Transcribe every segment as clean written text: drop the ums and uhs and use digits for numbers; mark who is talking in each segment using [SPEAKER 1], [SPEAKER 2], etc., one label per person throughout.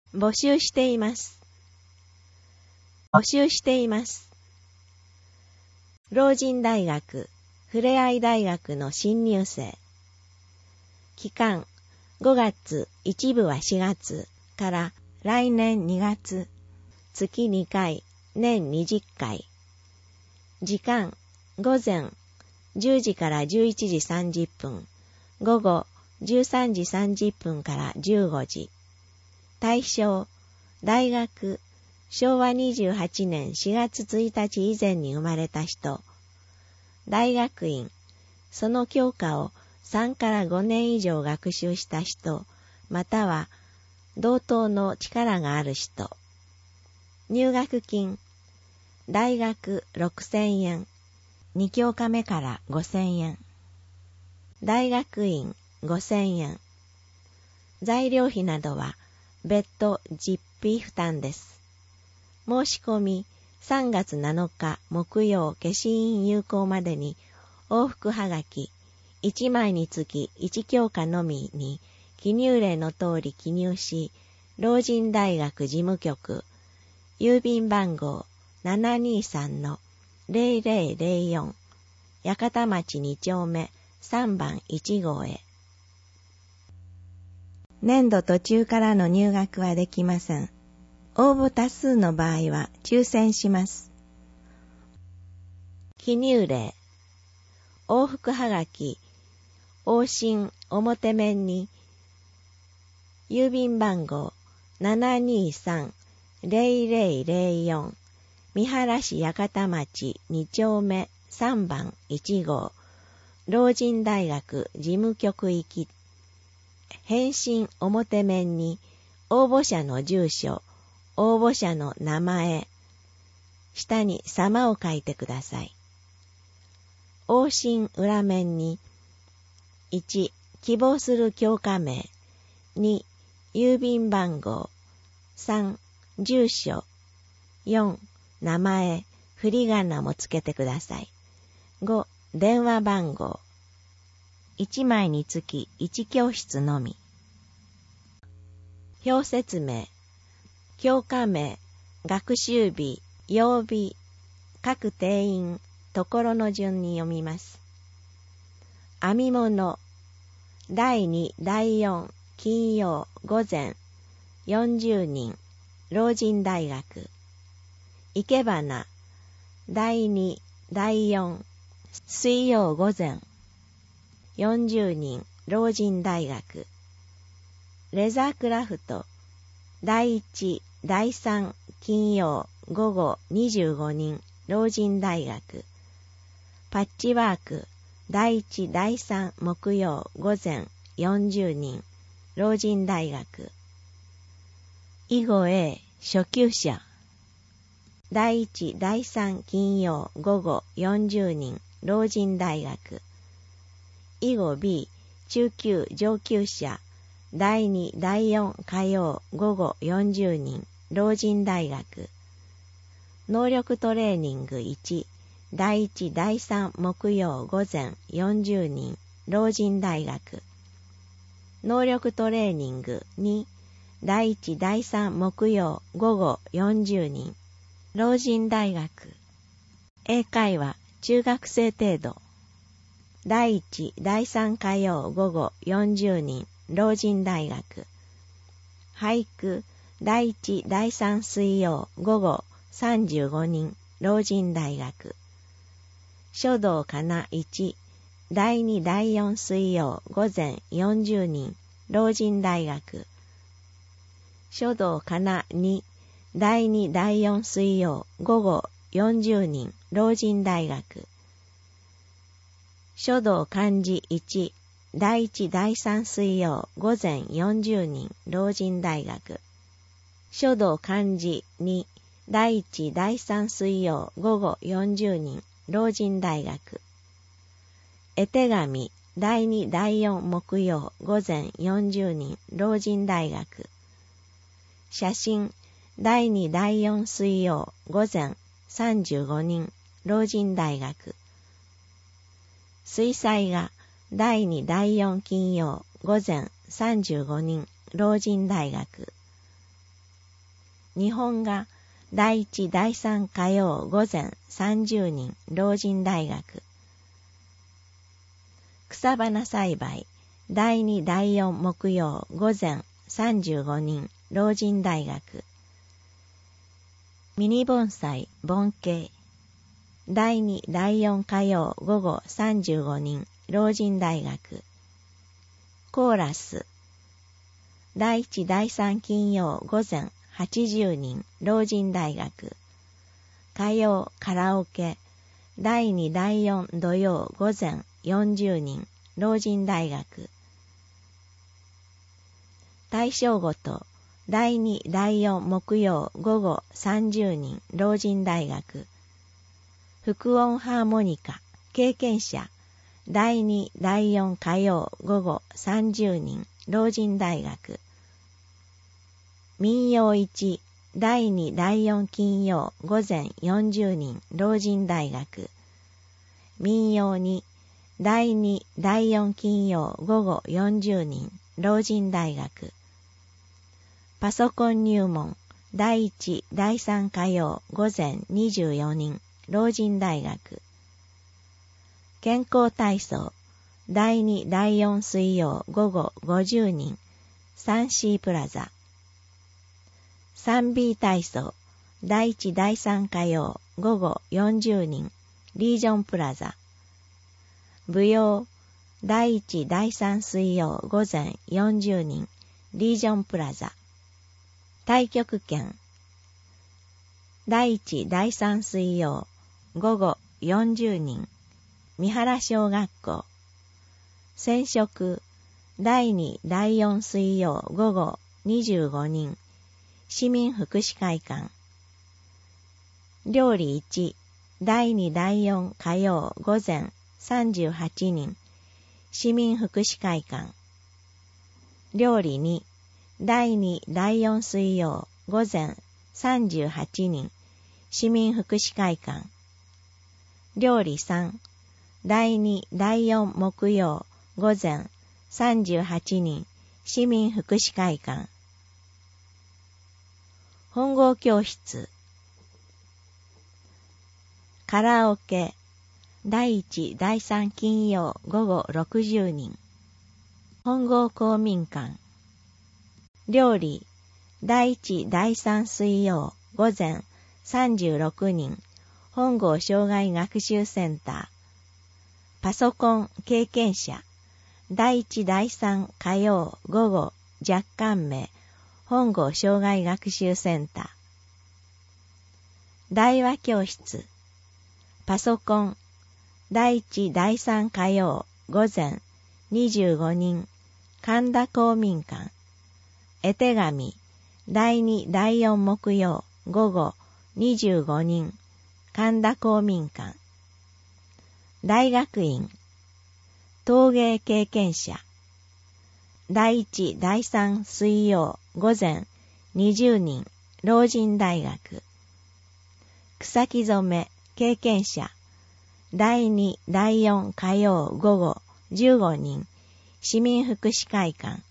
[SPEAKER 1] 募集しています。募集しています。老人大学、ふれあい大学の新入生。期間、5月、一部は4月から来年2月、月2回、年20回。時間、午前10時から11時30分、午後13時30分から15時。対象、大学、昭和28年4月1日以前に生まれた人。大学院、その教科を3から5年以上学習した人、または同等の力がある人。入学金、大学6000円、2教科目から5000円。大学院5000円。材料費などは別途実費負担です。申し込み3月7日木曜消印有効までに往復はがき1枚につき1教科のみに記入例の通り記入し、老人大学事務局、郵便番号 723-0004 八幡町2丁目3番1号へ。年度途中からの入学はできません。応募多数の場合は抽選します。記入例、往復はがき、往診表面に、郵便番号 723-0004 三原市八幡町2丁目3番1号、老人大学事務局行き。返信表面に、応募者の住所、応募者の名前、下に様を書いてください。往診裏面に、1、希望する教科名、2、郵便番号、3、住所、4、名前、振り仮名もつけてください。5、電話番号、1枚につき1教室のみ。表説明、教科名、学習日、曜日、各定員、ところの順に読みます。編み物、第2、第4、金曜、午前、40人、老人大学。生け花、第2、第4、水曜午前、40人、老人大学。レザークラフト、第1、第3、金曜、午後25人、老人大学。パッチワーク、第1、第3、木曜、午前、40人、老人大学。囲碁 A、初級者。第1、第3、金曜、午後40人、老人大学。囲碁 B、中級、上級者。第2、第4、火曜、午後40人、老人大学。能力トレーニング1、第1、第3、木曜、午前40人、老人大学。能力トレーニング2、第1、第3、木曜、午後40人、老人大学。英会話、中学生程度。第1、第3火曜、午後40人、老人大学。俳句、第1、第3水曜、午後35人、老人大学。書道かな1、第2、第4水曜、午前40人、老人大学。書道かな2、第2、第4水曜、午後40人、老人大学。書道漢字1、第1、第3水曜、午前40人、老人大学。書道漢字2、第1、第3水曜、午後40人、老人大学。絵手紙、第2、第4木曜、午前40人、老人大学。写真、第2、第4水曜、午前35人、老人大学。水彩画、第2、第4金曜、午前35人、老人大学。 日本が第1、第3火曜午前30人老人大学。草花栽培第2、第4木曜午前35人老人大学。ミニ盆栽盆景第2、第4火曜午後35人老人大学。コーラス第1、第3金曜午前80人老人大学。火曜カラオケ第2、第4土曜午前40人老人大学。大正ごと第2、第4木曜午後30人老人大学。副音ハーモニカ経験者第2、第4火曜午後30人老人大学。民謡1第2、第4金曜午前40人老人大学。民謡2第2、第4金曜午後40人老人大学。パソコン入門第1、第3火曜午前24人老人大学。健康体操第2、第4水曜午後50人 3C プラザ。3B 体操第1、第3火曜午後40人リージョンプラザ。舞踊第1、第3水曜午前40人リージョンプラザ。太極拳第1、第3水曜午後40人三原小学校。染色第2、第4水曜午後25人市民福祉会館。料理1第2、第4火曜午前38人市民福祉会館。料理2第2、第4水曜午前38人市民福祉会館。料理3第2、第4木曜午前38人市民福祉会館。本郷教室カラオケ第1、第3金曜午後60人本郷公民館。料理第1、第3水曜午前36人本郷障害学習センター。パソコン経験者第1、第3火曜午後若干名本郷障害学習センター。大和教室パソコン第1、第3火曜午前25人神田公民館。絵手紙第2、第4木曜午後25人神田公民館。大学院陶芸経験者第1、第3水曜午前20人老人大学。草木染め経験者第2、第4火曜午後15人市民福祉会館。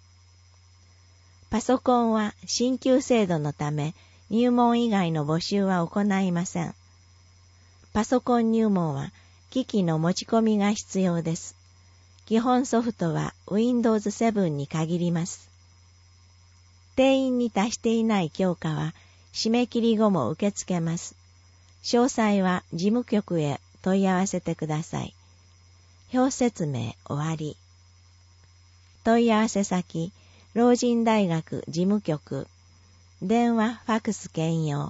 [SPEAKER 1] パソコンは進級制度のため入門以外の募集は行いません。パソコン入門は機器の持ち込みが必要です。基本ソフトは Windows 7に限ります。定員に達していない教科は締め切り後も受け付けます。詳細は事務局へ問い合わせてください。表説明終わり。問い合わせ先老人大学事務局。電話ファックス兼用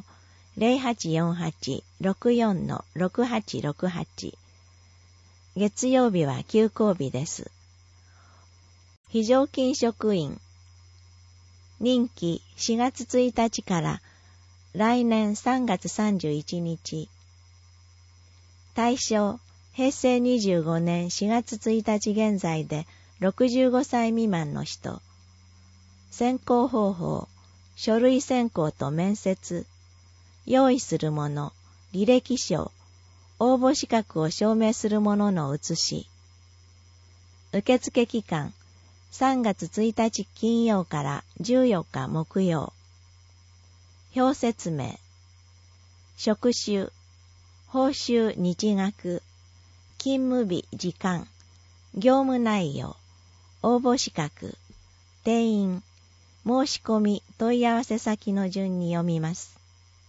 [SPEAKER 1] 0848-64-6868。月曜日は休校日です。非常勤職員任期4月1日から来年3月31日。対象平成25年4月1日現在で65歳未満の人。選考方法、書類選考と面接、用意するもの、履歴書、応募資格を証明するものの写し。受付期間、3月1日金曜から14日木曜。 表説明、職種、報酬日額、勤務日時間、業務内容、応募資格、定員、申し込み問い合わせ先の順に読みます。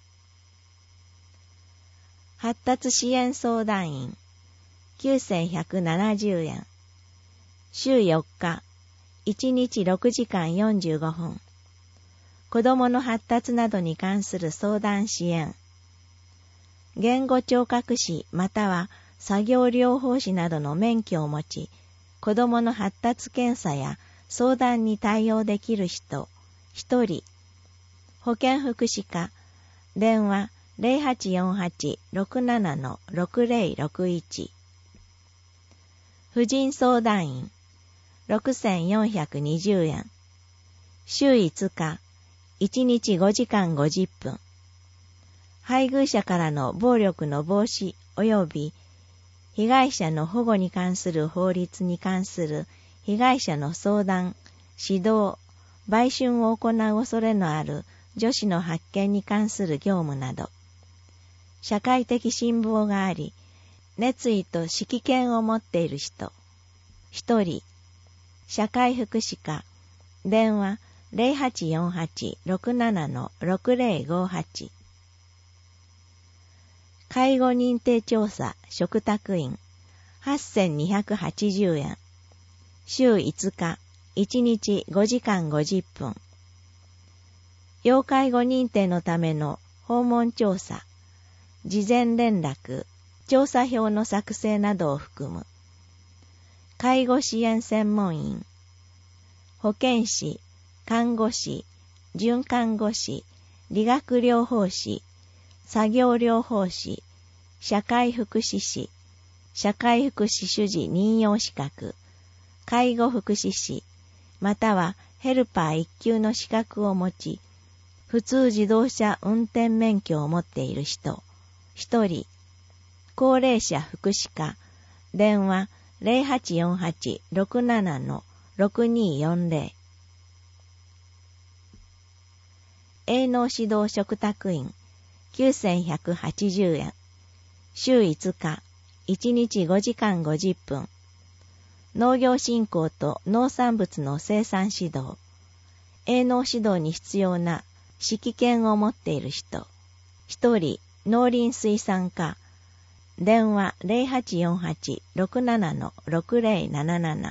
[SPEAKER 1] 発達支援相談員、9170円。週4日、1日6時間45分。子どもの発達などに関する相談支援。言語聴覚士または作業療法士などの免許を持ち、子どもの発達検査や相談に対応できる人、1人。保健福祉課、電話0848-67-6061。婦人相談員、6420円。週5日、1日5時間50分。配偶者からの暴力の防止及び被害者の保護に関する法律に関する被害者の相談、指導、売春を行う恐れのある女子の発見に関する業務など、社会的信望があり、熱意と指揮権を持っている人、1人。社会福祉課、電話0848-67-6058。介護認定調査嘱託員、8280円。週5日、1日5時間50分。要介護認定のための訪問調査、事前連絡、調査票の作成などを含む。介護支援専門員、保健師、看護師、准看護師、理学療法士、作業療法士、社会福祉士、社会福祉主事任用資格、介護福祉士、またはヘルパー1級の資格を持ち、普通自動車運転免許を持っている人、1人。高齢者福祉課、電話0848-67-6240。営農指導嘱託員、9180円。週5日、1日5時間50分。農業振興と農産物の生産指導。営農指導に必要な指揮権を持っている人。1人、農林水産課。電話0848-67-6077。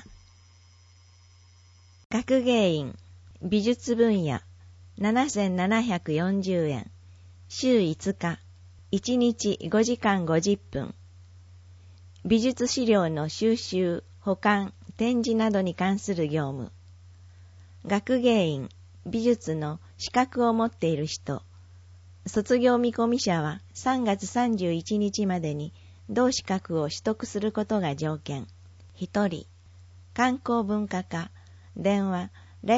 [SPEAKER 1] 学芸員、美術分野、7740円。週5日、1日5時間50分。美術資料の収集、保管、展示などに関する業務。学芸員、美術の資格を持っている人。卒業見込み者は3月31日までに同資格を取得することが条件。1人。観光文化課。電話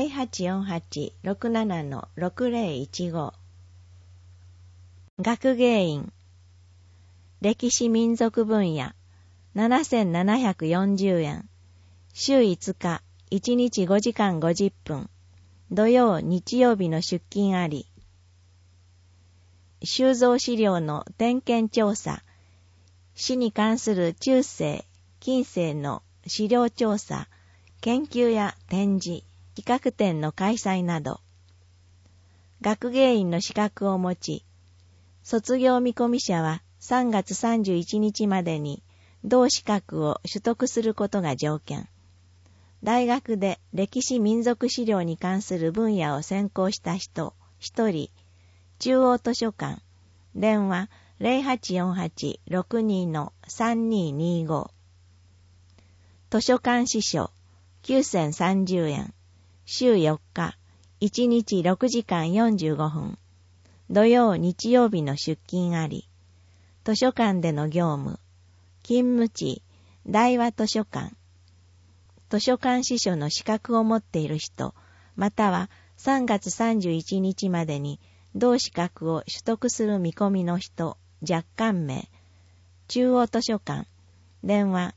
[SPEAKER 1] 0848-67-6015。学芸員。歴史民族分野。7740円。週5日、1日5時間50分。土曜、日曜日の出勤あり。収蔵資料の点検調査、史に関する中世、近世の資料調査、研究や展示、企画展の開催など。学芸員の資格を持ち、卒業見込み者は3月31日までに同資格を取得することが条件。大学で歴史民族資料に関する分野を専攻した人1人、中央図書館、電話0848-62-3225。図書館司書、9030円。週4日、1日6時間45分。土曜、日曜日の出勤あり。図書館での業務。勤務地、大和図書館。図書館司書の資格を持っている人、または3月31日までに同資格を取得する見込みの人、若干名。中央図書館。電話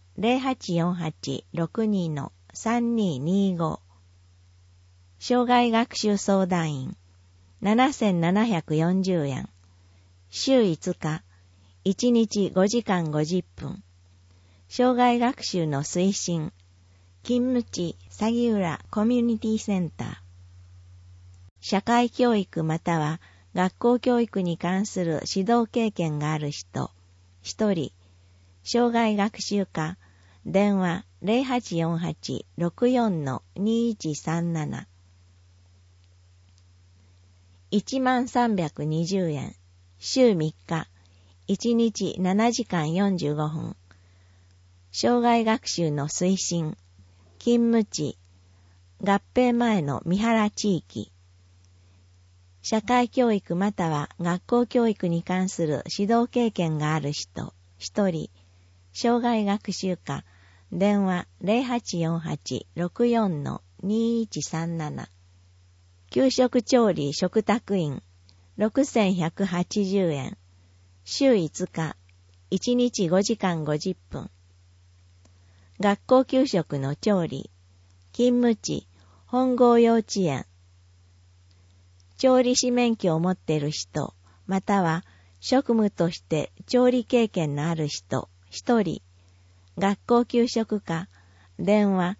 [SPEAKER 1] 0848-62-3225。障害学習相談員。 7740円。週5日、1日5時間50分。障害学習の推進。勤務地、鷺浦コミュニティセンター。社会教育または学校教育に関する指導経験がある人、1人。障害学習課、電話 0848-64-2137。1320円。週3日、1日7時間45分。障害学習の推進。勤務地、合併前の三原地域。社会教育または学校教育に関する指導経験がある人、1人。障害学習課、電話 0848-64-2137。給食調理食卓員、6180円。週5日、1日5時間50分。学校給食の調理、勤務地、本郷幼稚園。調理師免許を持っている人、または職務として調理経験のある人、1人。学校給食課、電話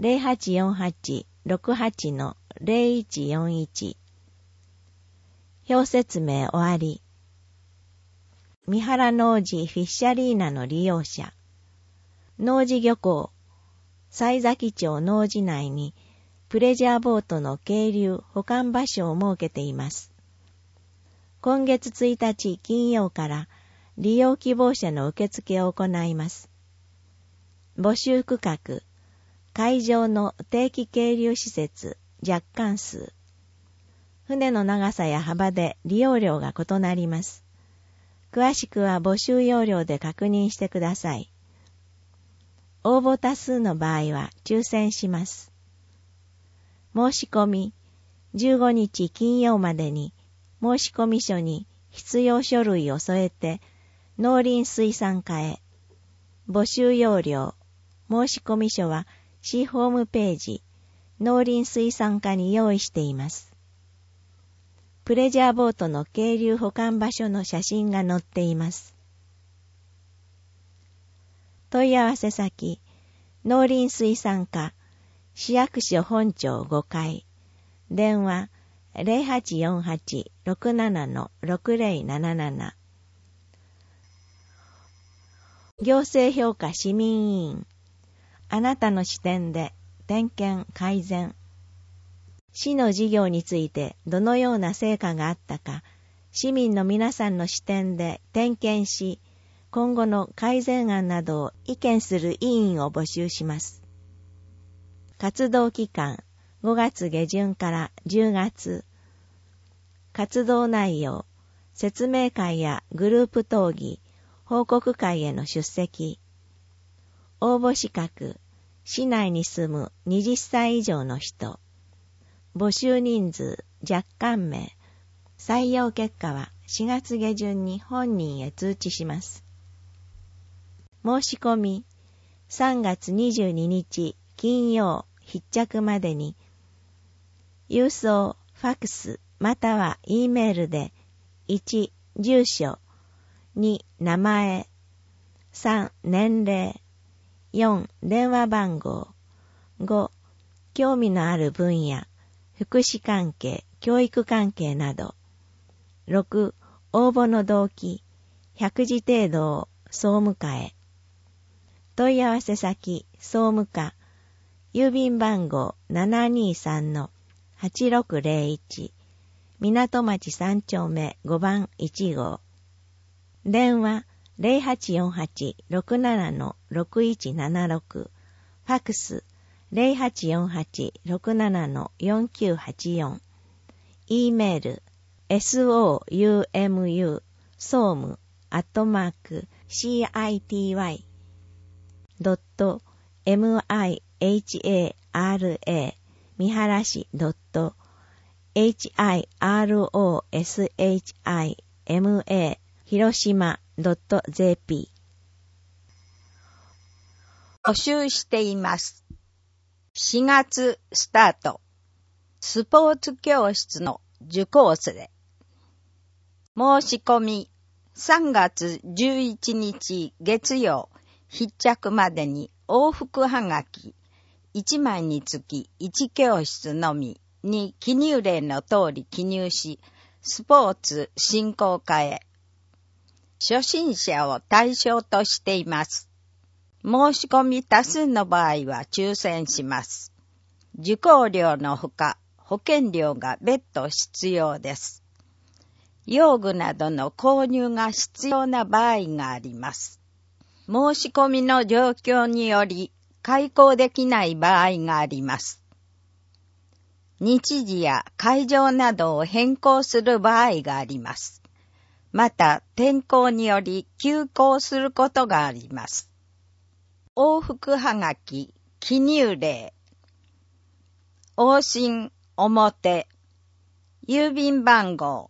[SPEAKER 1] 0848-68-0141。表説明終わり。三原農事フィッシャリーナの利用者。農事漁港、西崎町農事内にプレジャーボートの係留保管場所を設けています。今月1日金曜から利用希望者の受付を行います。募集区画、海上の定期係留施設、若干数。船の長さや幅で利用料が異なります。詳しくは募集要領で確認してください。応募多数の場合は抽選します。申し込み、15日金曜までに申込書に必要書類を添えて農林水産課へ。募集要領、申込書は市ホームページ、農林水産課に用意しています。プレジャーボートの係留保管場所の写真が載っています。問い合わせ先、農林水産課、市役所本庁5階、電話 0848-67-6077。行政評価市民委員、あなたの視点で点検改善。市の事業についてどのような成果があったか、市民の皆さんの視点で点検し、今後の改善案などを意見する委員を募集します。活動期間、5月下旬から10月。活動内容、説明会やグループ討議、報告会への出席。応募資格、市内に住む20歳以上の人。募集人数、若干名。採用結果は4月下旬に本人へ通知します。申し込み、3月22日金曜必着までに、郵送、ファックスまたは E メールで、1、住所、2、名前、3、年齢、4、電話番号、5、興味のある分野、福祉関係、教育関係など、6、応募の動機、100字程度を総務課へ。問い合わせ先、総務課、郵便番号 723-8601、港町3丁目5番1号。電話 0848-67-6176、ファックス 0848-67-4984、E メール soumusomu@mihara みはらし .hirosHIMA 広島 .jp
[SPEAKER 2] 募集しています。4月スタート。スポーツ教室の受講すれ。申し込み3月11日月曜必着までに往復はがき1枚につき1教室のみに記入例の通り記入し、スポーツ振興課へ。初心者を対象としています。申し込み多数の場合は抽選します。受講料のほか、保険料が別途必要です。用具などの購入が必要な場合があります。申し込みの状況により開講できない場合があります。日時や会場などを変更する場合があります。また、天候により休校することがあります。往復はがき、記入例。往診表。郵便番号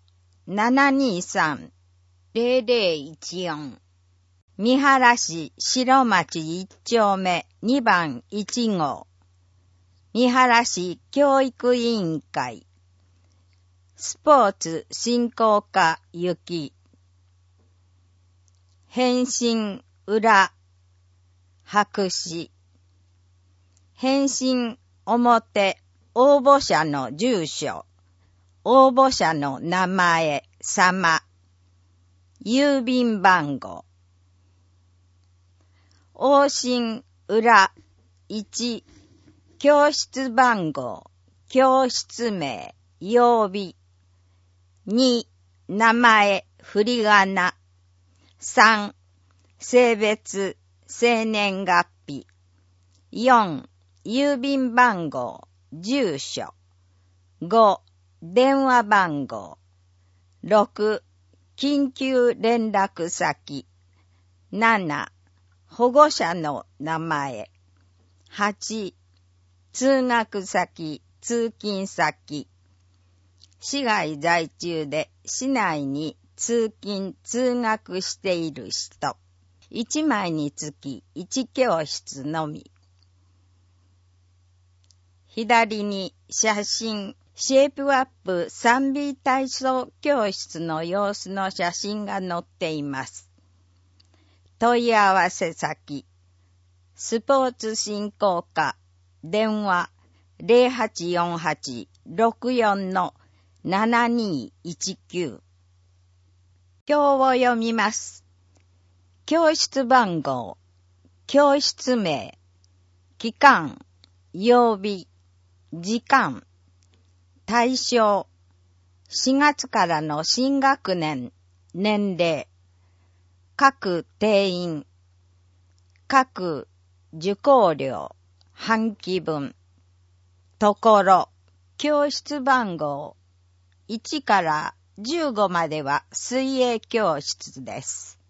[SPEAKER 2] 723-0014。三原市白町1丁目2番1号。三原市教育委員会。スポーツ振興課行き。返信裏。白紙。返信表。応募者の住所。応募者の名前、様。郵便番号。往診裏。1、教室番号、教室名、曜日。2、名前、振り仮名。3、性別、生年月日。4、郵便番号、住所。5、電話番号。6、緊急連絡先。7、保護者の名前。8、通学先、通勤先。市外在中で市内に通勤・通学している人。1枚につき1教室のみ。左に写真、シェイプアップ 3B 体操教室の様子の写真が載っています。問い合わせ先、スポーツ振興課、電話 0848-64-7219。表を読みます。教室番号、教室名、期間、曜日、時間、対象、4月からの新学年、年齢、各定員、各受講料、半期分、ところ、教室番号、1から15までは水泳教室です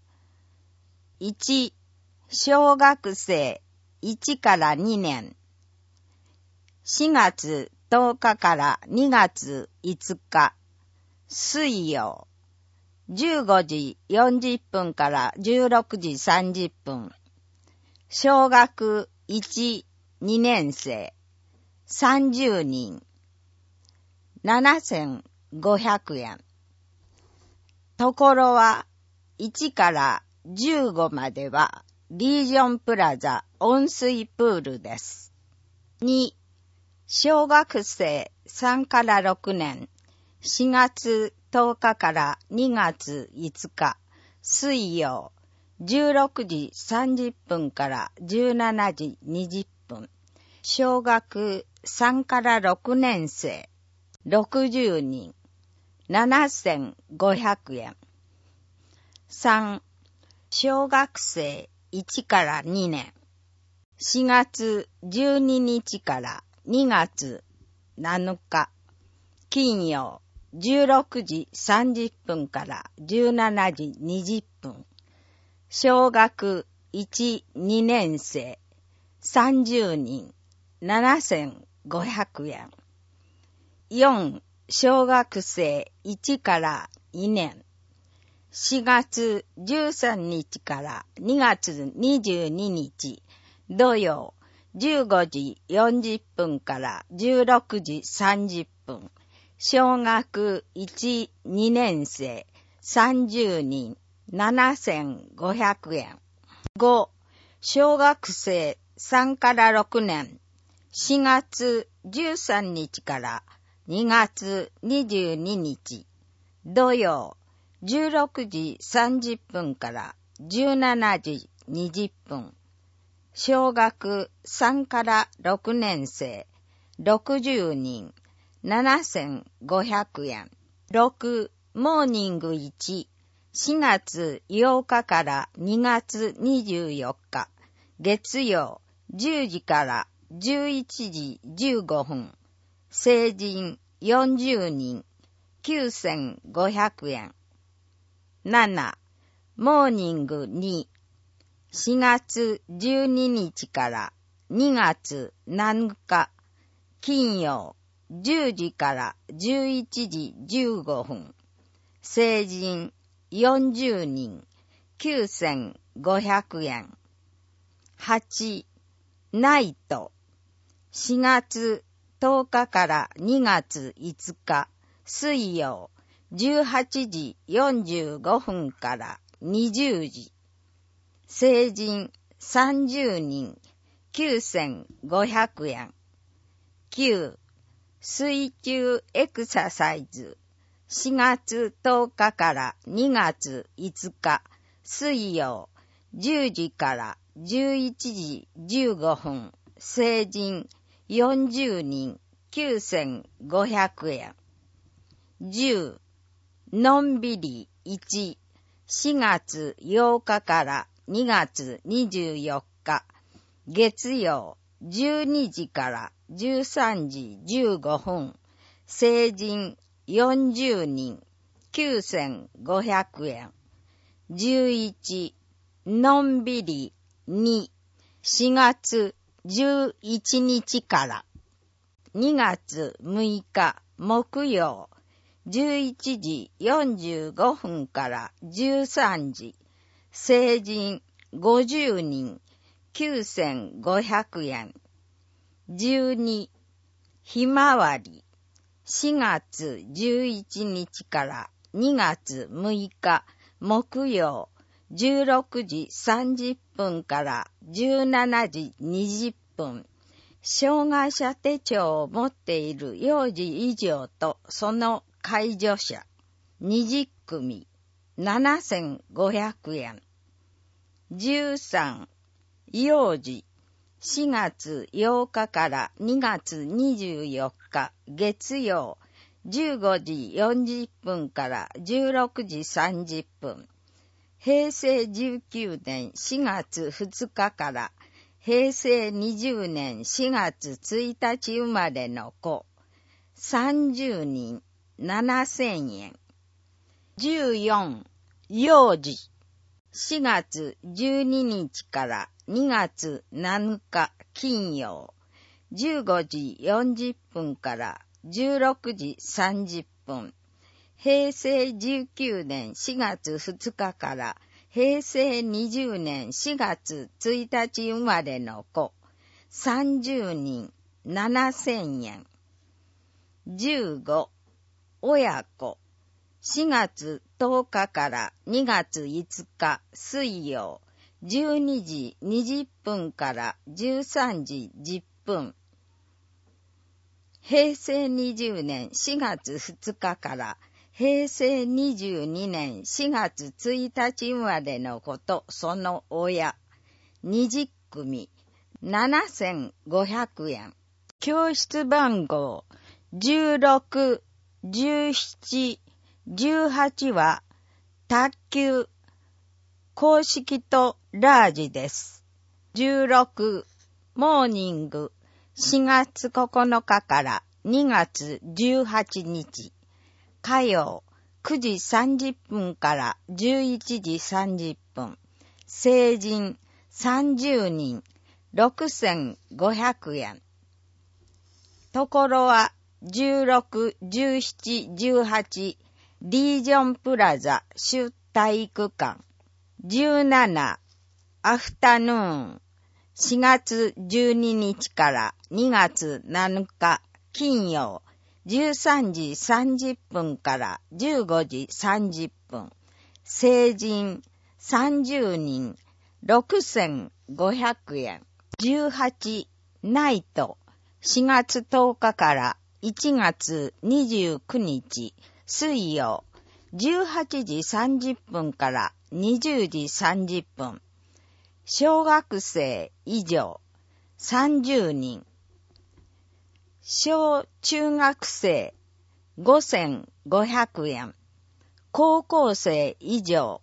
[SPEAKER 2] 。1、小学生1から2年。4月10日から2月5日、水曜、15時40分から16時30分。小学1、2年生、30人、7500円。ところは、1から15までは、リージョンプラザ温水プールです。2、小学生3から6年、4月10日から2月5日、水曜、16時30分から17時20分。小学3から6年生、60人、7500円。3、小学生1から2年、4月12日から2月7日、金曜、16時30分から17時20分。小学1、2年生、30人、7500円。4、小学生1から2年。4月13日から2月22日、土曜、15時40分から16時30分。 小学1、2年生30人7500円。5、小学生3から6年4月13日から2月22日土曜16時30分から17時20分。小学3から6年生60人7500円。6、モーニング1、4月8日から2月24日、月曜10時から11時15分。成人40人9500円。7、モーニング2、4月12日から2月7日、金曜10時から11時15分。成人40人9500円。8、ナイト4月10日から2月5日、水曜18時45分から20時。成人30人9500円。9、水中エクササイズ4月10日から2月5日、水曜10時から11時15分。成人40人9500円。10、のんびり1、4月8日から2月24日、月曜12時から13時15分。成人40人9500円。11、のんびり2、4月11日から2月6日木曜11時45分から13時。成人50人9500円。12、ひまわり4月11日から2月6日木曜16時30分から17時20分。障害者手帳を持っている幼児以上とその介助者20組7500円。13、幼児4月8日から2月24日月曜15時40分から16時30分。平成19年4月2日から平成20年4月1日生まれの子30人7000円。14、幼児4月12日から2月7日金曜15時40分から16時30分。平成19年4月2日から平成20年4月1日生まれの子30人7000円。15、親子4月10日から2月5日水曜12時20分から13時10分。平成20年4月2日から平成22年4月1日生まれの子とその親20組7500円。教室番号16、17、18は卓球公式とラージです。16、モーニング4月9日から2月18日火曜9時30分から11時30分。成人30人6500円。ところは16、17、18リージョンプラザ主体育館。17、アフタヌーン4月12日から2月7日金曜 13時30分から15時30分。成人30人6500円。18ナイト4月10日から1月29日水曜18時30分から20時30分。小学生以上30人。小中学生5500円。高校生以上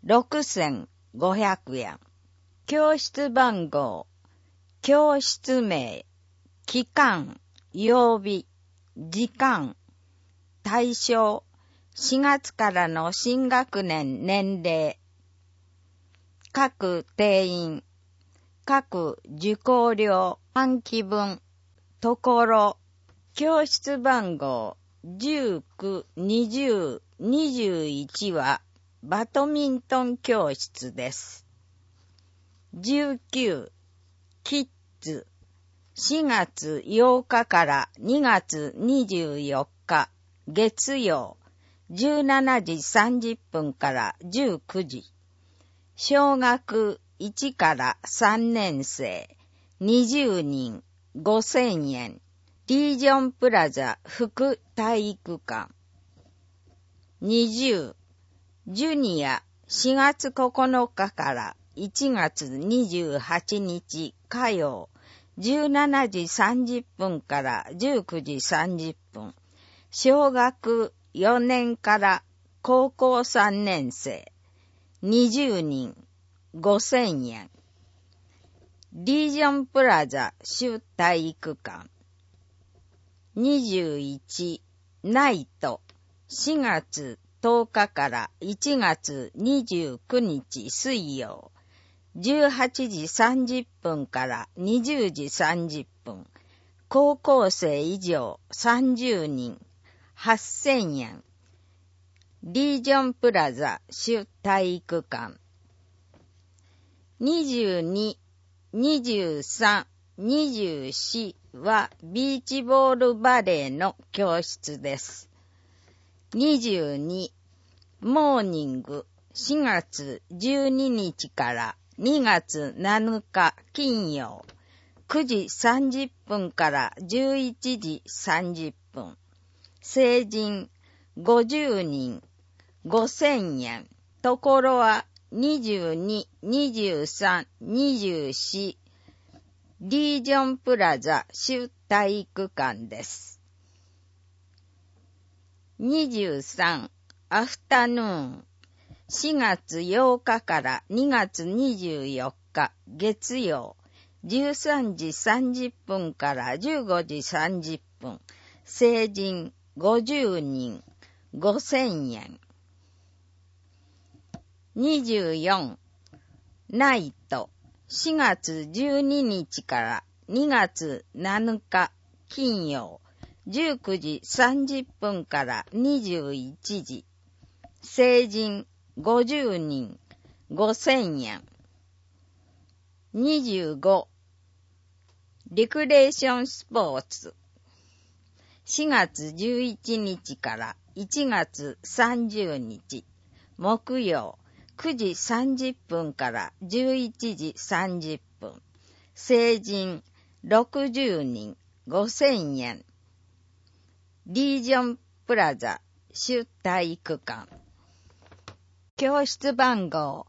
[SPEAKER 2] 6500円。教室番号、教室名、期間、曜日、時間、対象、4月からの新学年年齢、各定員、各受講料、半期分、ところ、教室番号19、20、21はバドミントン教室です。19、キッズ、4月8日から2月24日、月曜、17時30分から19時。小学1から3年生、20人、5000円。リージョンプラザ副体育館。20、ジュニア4月9日から1月28日火曜、17時30分から19時30分。小学4年から高校3年生、20人、5000円。リージョンプラザ主体育館。21ナイト4月10日から1月29日水曜18時30分から20時30分。高校生以上30人8000円。リージョンプラザ主体育館。22、23、24はビーチボールバレーの教室です。22、モーニング4月12日から2月7日金曜9時30分から11時30分。成人50人5000円。ところは22、23、24リージョンプラザ主体育館です。23アフタヌーン4月8日から2月24日月曜13時30分から15時30分。成人50人5000円。24ナイト4月12日から2月7日金曜19時30分から21時。成人50人5000円。25リクレーションスポーツ4月11日から1月30日木曜9時30分から11時30分。成人60人5000円。リージョンプラザ主体育館。教室番号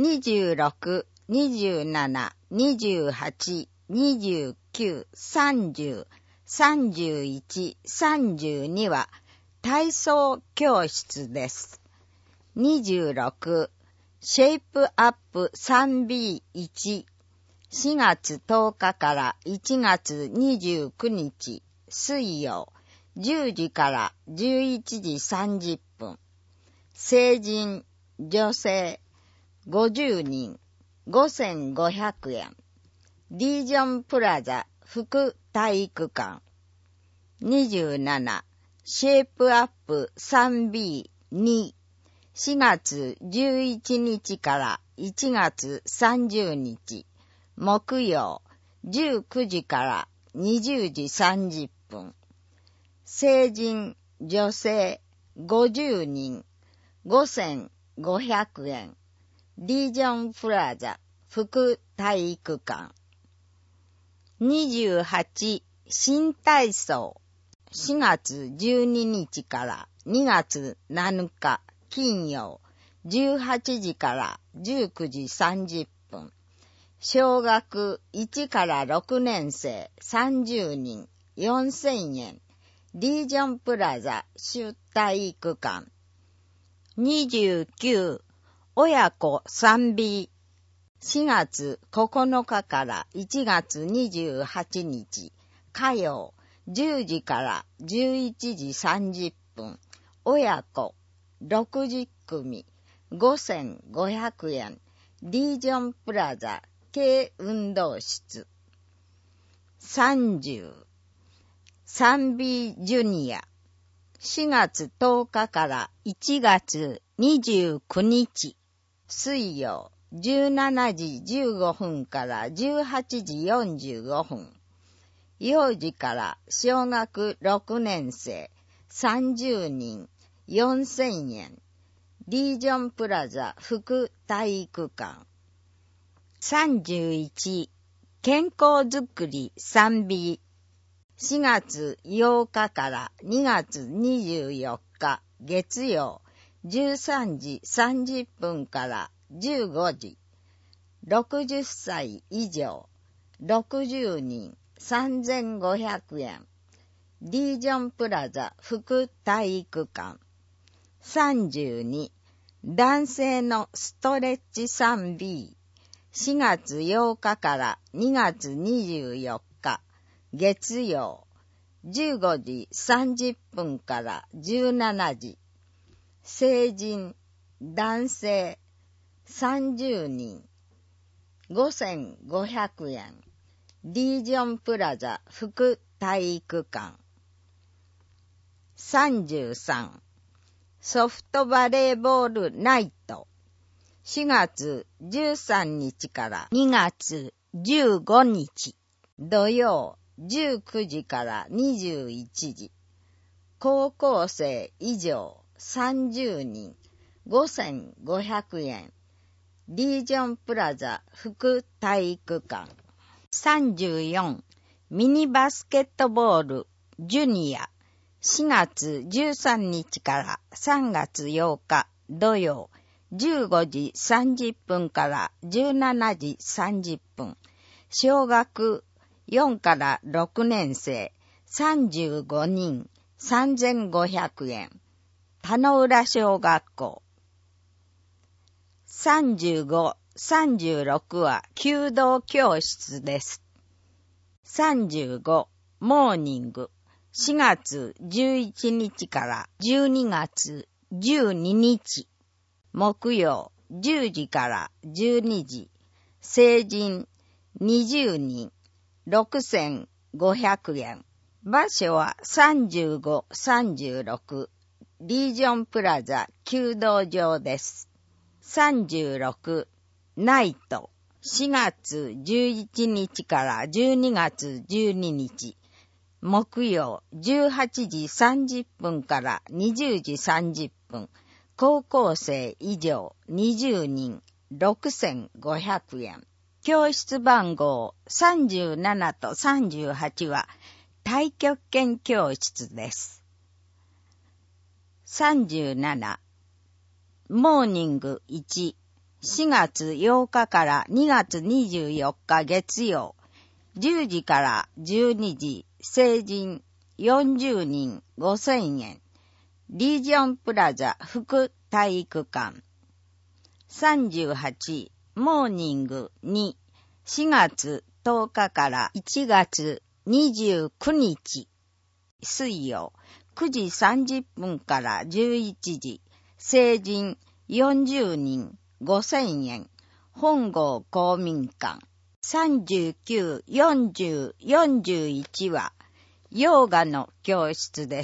[SPEAKER 2] 26、27、28、29、30、31、32は体操教室です。26シェイプアップ 3B1 4月10日から1月29日水曜10時から11時30分。成人女性50人5500円。リージョンプラザ副体育館。27シェイプアップ 3B2 4月11日から1月30日木曜19時から20時30分。 成人、女性50人、5500円。リージョンプラザ、副体育館。28、新体操。4月12日から2月7日金曜、18時から19時30分。小学1から6年生30人、4000円。リージョンプラザ主体育館。29、親子 3B。4月9日から1月28日火曜、10時から11時30分。親子60組、5500円。リージョンプラザ軽運動室。30、3B ジュニア。4月10日から1月29日水曜、17時15分から18時45分。幼児から小学6年生30人、4000円。リージョンプラザ副体育館。31、健康づくり 3B。4月8日から2月24日月曜、13時30分から15時。60歳以上、60人、3500円。リージョンプラザ副体育館。32、男性のストレッチ 3B。4月8日から2月24日月曜、15時30分から17時。成人、男性30人、5500円。リージョンプラザ副体育館。33、ソフトバレーボールナイト。4月13日から2月15日土曜、19時から21時。高校生以上30人、5500円。リージョンプラザ副体育館。34、ミニバスケットボールジュニア。4月13日から3月8日土曜、15時30分から17時30分。小学4から6年生35人、3500円。田野浦小学校。35、36は弓道教室です。35、モーニング。4月11日から12月12日。木曜、10時から12時。成人20人、6500円。場所は35、36。リージョンプラザ弓道場です。36、ナイト。4月11日から12月12日。木曜、18時30分から20時30分。高校生以上20人、6500円。教室番号37と38は太極拳教室です。37、モーニング1、4月8日から2月24日月曜、10時から12時、成人40人5000円。リージョンプラザ副体育館。38、モーニング2、4月10日から1月29日。水曜、9時30分から11時。成人40人5000円。本郷公民館。39、40、41はヨガの教室です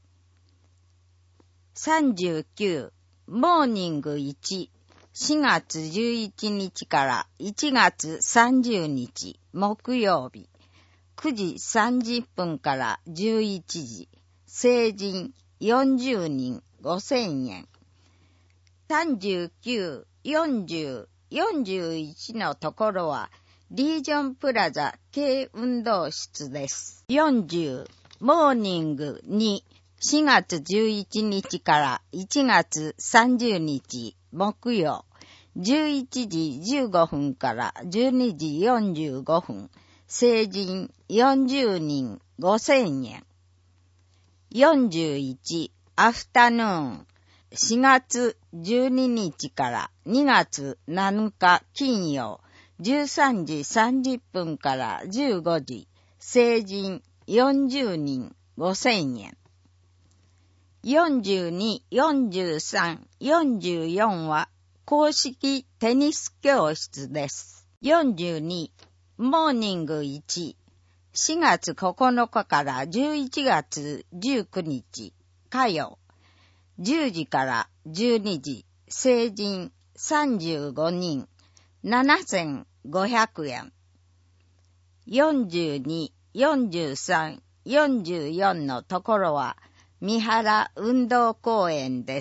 [SPEAKER 2] 。39、モーニング1、4月11日から1月30日木曜日、9時30分から11時。 成人40人5000円。39、40、41のところはリージョンプラザ軽運動室です。40、モーニング2、4月11日から1月30日木曜、11時15分から12時45分、成人40人5000円。41、アフタヌーン、4月12日から2月7日金曜、13時30分から15時、成人40人5000円。42、43、44は公式テニス教室です。42、モーニング1、4月9日から11月19日火曜、10時から12時、成人35人、7500円。42、43、44のところは、三原運動公園です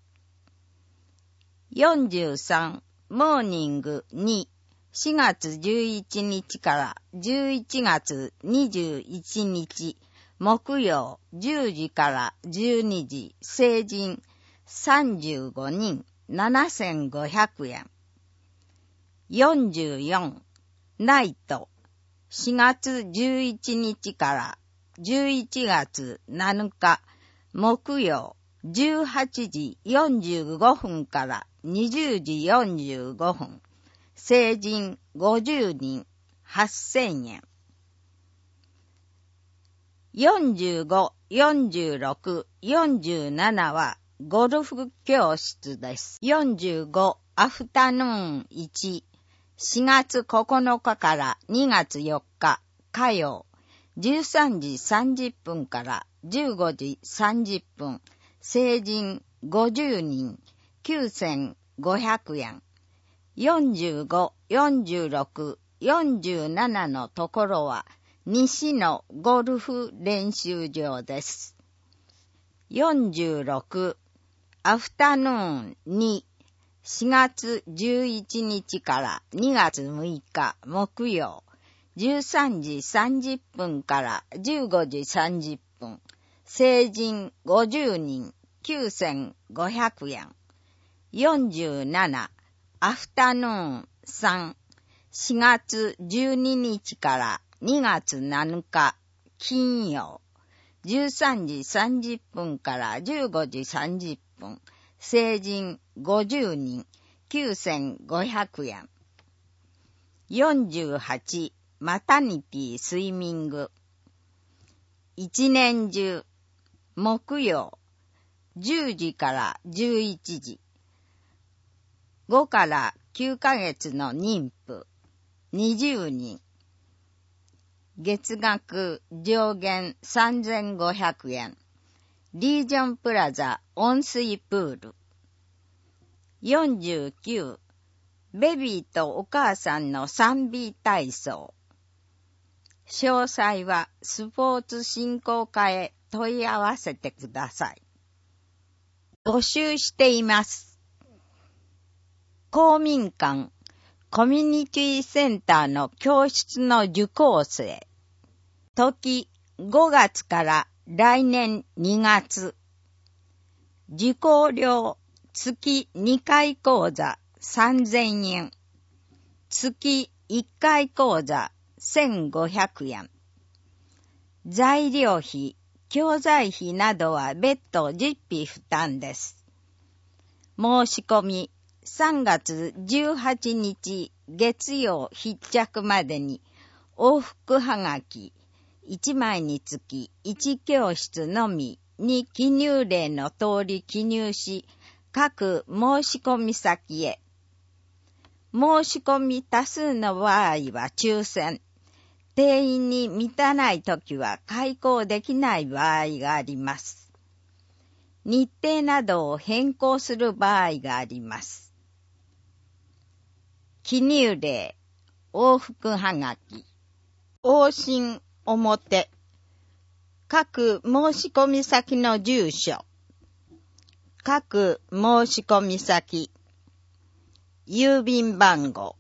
[SPEAKER 2] 。43、モーニング2、4月11日から11月21日、木曜10時から12時、成人35人、7500円。44、ナイト、4月11日から11月7日、木曜18時45分から20時45分、成人50人、8000円。45、46、47はゴルフ教室です。45、アフタヌーン1、4月9日から2月4日火曜、13時30分から15時30分、成人50人、9500円。45、46、47のところは西のゴルフ練習場です。46、アフタヌーン2、4月11日から2月6日木曜、13時30分から15時30分、成人50人、9500円。47、アフタヌーン3、4月12日から2月7日金曜、13時30分から15時30分、成人50人、9500円。48、マタニティスイミング。一年中、木曜、10時から11時。5から9ヶ月の妊婦、20人。月額上限3500円。リージョンプラザ温水プール。49、ベビーとお母さんの賛美体操。詳細はスポーツ振興課へ問い合わせてください。募集しています。公民館コミュニティセンターの教室の受講生。時5月から来年2月。受講料月2回講座3000円。月1回講座1500円。材料費、教材費などは別途実費負担です。申し込み3月18日月曜必着までに往復はがき1枚につき1教室のみに記入例の通り記入し、各申し込み先へ。申し込み多数の場合は抽選。定員に満たないときは開講できない場合があります。日程などを変更する場合があります。記入例、往復はがき、往診表、 各申込先の住所、各申込先、郵便番号、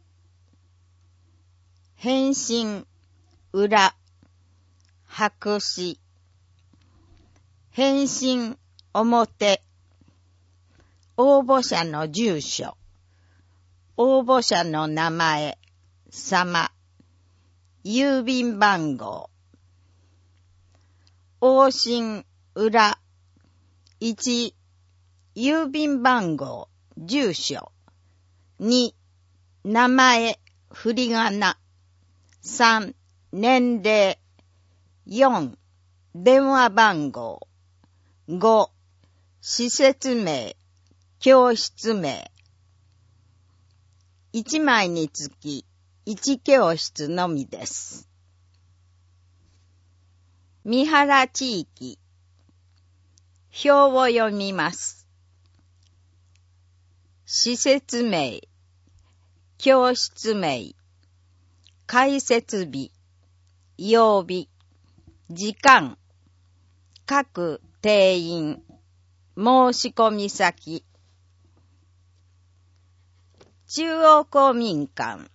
[SPEAKER 2] 返信、裏、白紙、返信、表、応募者の住所、応募者の名前、様、郵便番号、往診、裏、1、郵便番号、住所、2、名前、振り仮名、3、年齢、4、電話番号、5、施設名、教室名。1枚につき1教室のみです。三原地域。表を読みます。施設名、教室名、開設日、曜日、時間、各定員、申込先、中央公民館、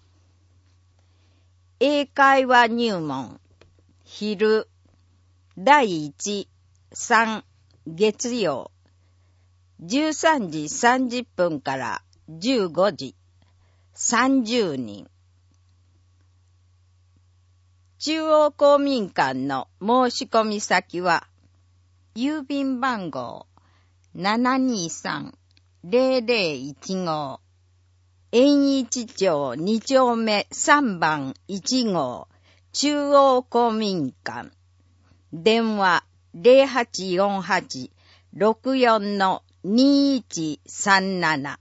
[SPEAKER 2] 英会話入門、昼、第1、3、月曜、13時30分から15時、30人。中央公民館の申込先は、郵便番号 723-0015 延一町2丁目3番1号中央公民館。電話 0848-64-2137。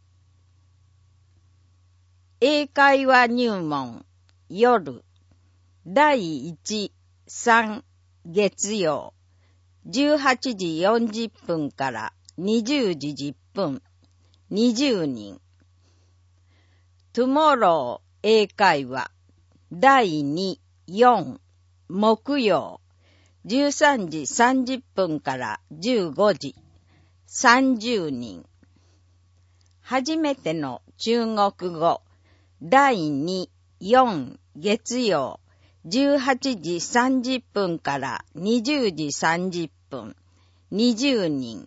[SPEAKER 2] 英会話入門、夜、第1、3、月曜、18時40分から20時10分、20人。Tomorrow 英会話、第2、4、木曜、13時30分から15時、30人。初めての中国語、第2、4、月曜、18時30分から20時30分、20人。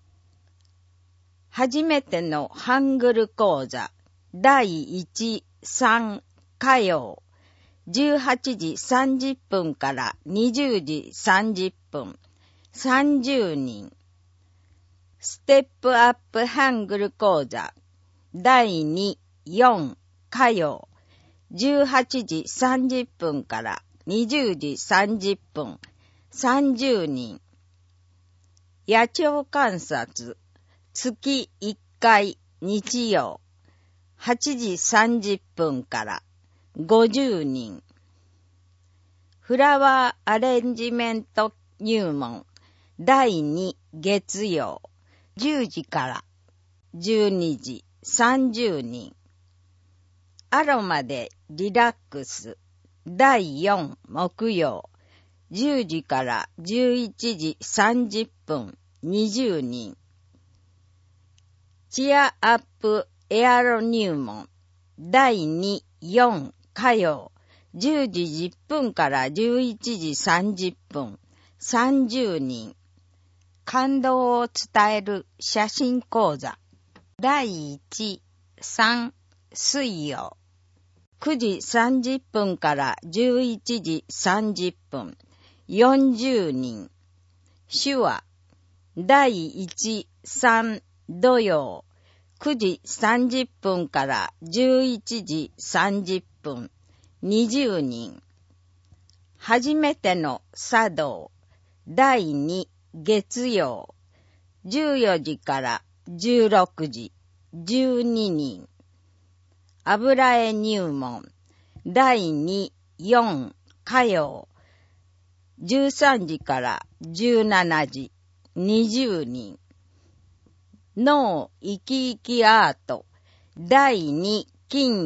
[SPEAKER 2] 初めてのハングル講座、第1、3、火曜、18時30分から20時30分、30人。ステップアップハングル講座、第2、4、火曜、18時30分から20時30分、30人。野鳥観察、月1回日曜、8時30分から50人。フラワーアレンジメント入門、第2月曜、10時から12時30人。アロマでリラックス、第4木曜、10時から11時30分、20人。チアアップエアロ入門、第2、4火曜、10時10分から11時30分、30人。感動を伝える写真講座、第1、3、水曜、9時30分から11時30分、40人。手話、第1、3、土曜、9時30分から11時30分、20人。初めての茶道、第2、月曜、14時から16時、12人。油絵入門、第2、4火曜、13時から17時、20人。脳生き生きアート、第2金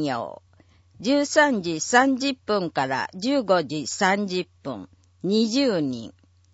[SPEAKER 2] 曜、13時30分から15時30分、20人。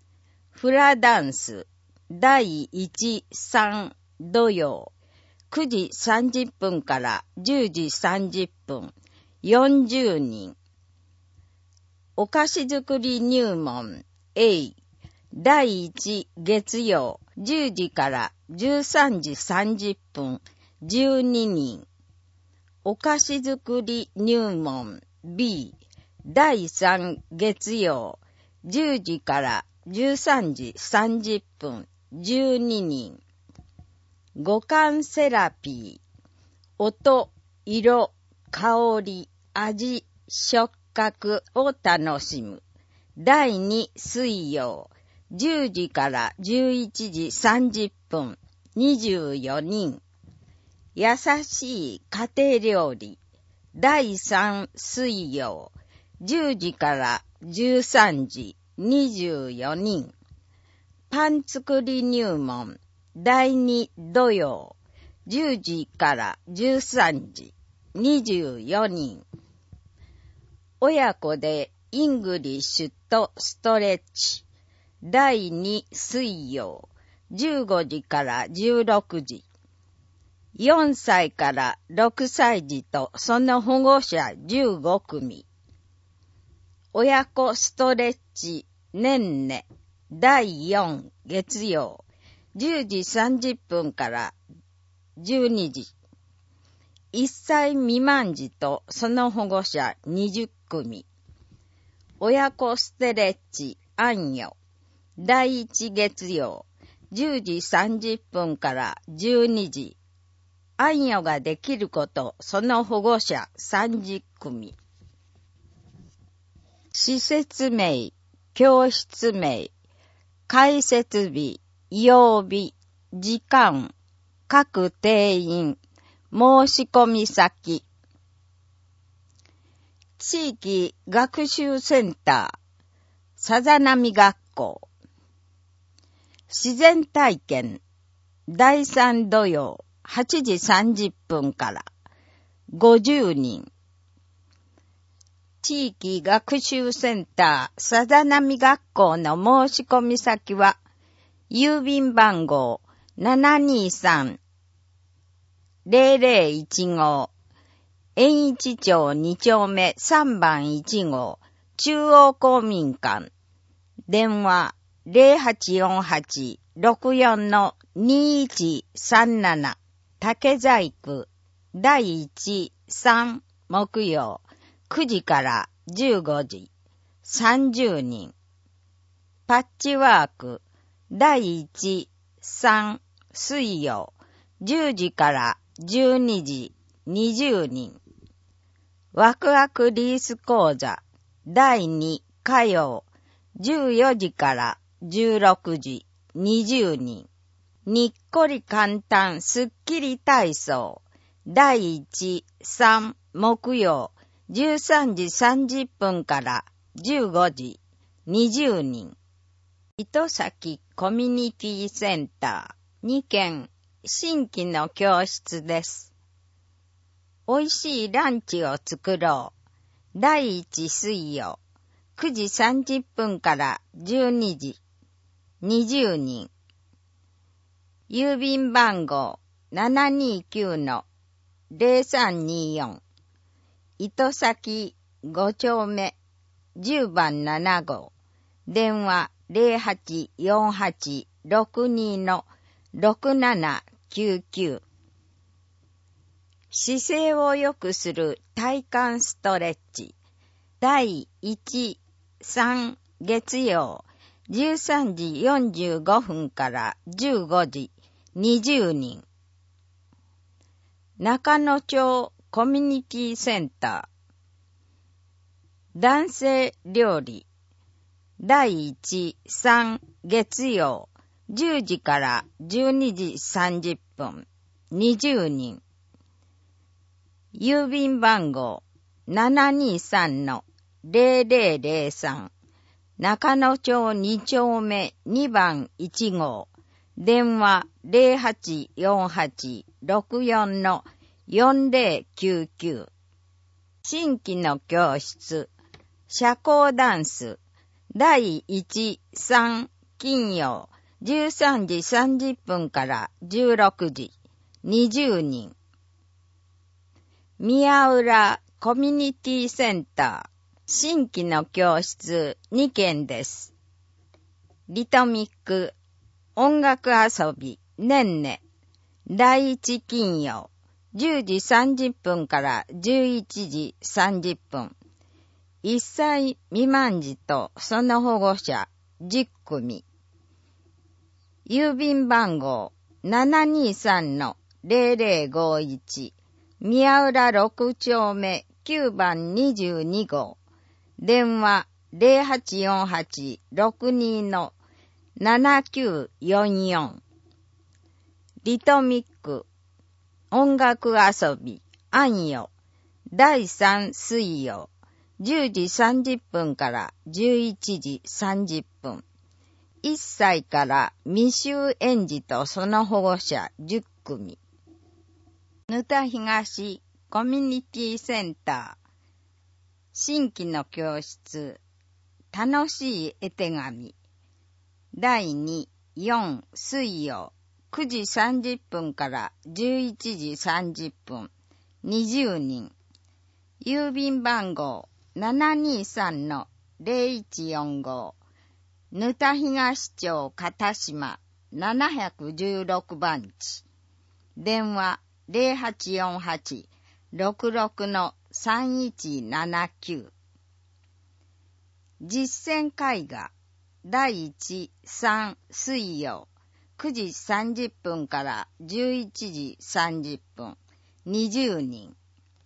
[SPEAKER 2] フラダンス第1、3土曜9時30分から10時30分40人。お菓子作り入門 A 第1月曜10時から13時30分12人。お菓子作り入門 B 第3月曜10時から13時30分12人。五感セラピー、音、色、香り、味、触覚を楽しむ。第2水曜、10時から11時30分、24人。優しい家庭料理。第3水曜、10時から13時、24人。パン作り入門。第2土曜、10時から13時、24人。親子でイングリッシュとストレッチ。第2水曜、15時から16時。4歳から6歳児とその保護者15組。親子ストレッチねんね第4月曜10時30分から12時。1歳未満児とその保護者20組。親子ストレッチあんよ第1月曜10時30分から12時。あんよができることその保護者30組。施設名、教室名、開設日、曜日、時間、各定員、申し込み先。地域学習センター、さざなみ学校。自然体験、第3土曜、8時30分から50人。地域学習センターさざなみ学校の申し込み先は、郵便番号 723-0015 円一町2丁目3番1号中央公民館。電話 0848-64-2137 竹細工第1、3木曜9時から15時30人。パッチワーク第1、3水曜10時から12時20人。ワクワクリース講座第2火曜14時から16時20人。にっこり簡単すっきり体操第1、3木曜13時30分から15時20人。糸崎コミュニティセンター2軒新規の教室です。おいしいランチを作ろう。第1水曜9時30分から12時20人。郵便番号 729-0324 糸崎5丁目10番7号。電話 0848-62-6799。姿勢を良くする体幹ストレッチ。第1、3月曜13時45分から15時20人。中野町コミュニティセンター。男性料理。第1、3月曜10時から12時30分20人。郵便番号 723-0003 中野町2丁目2番1号。電話 0848-64-4099。新規の教室社交ダンス第1、3 金曜13時30分から16時20人。宮浦コミュニティセンター新規の教室2件です。リトミック音楽遊びねんね第1金曜10時30分から11時30分。1歳未満児とその保護者10組。郵便番号 723-0051 宮浦6丁目9番22号。電話 0848-62-7944。リトミック音楽遊び安養第3水曜10時30分から11時30分。1歳から未就園児とその保護者10組。沼田東コミュニティセンター新規の教室楽しい絵手紙第2、4水曜9時30分から11時30分。20人。郵便番号 723-0145 沼田東町片島716番地。電話 0848-66-3179。実践絵画第1、3水曜9時30分から11時30分。20人。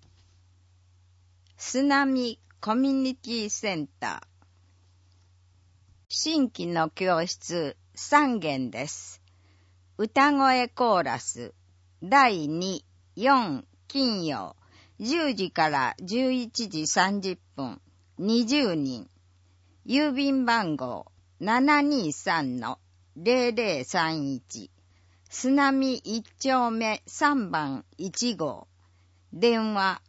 [SPEAKER 2] すなみコミュニティセンター新規の教室3件です。歌声コーラス第2、4金曜10時から11時30分。20人。郵便番号 723-0031 すなみ1丁目3番1号。電話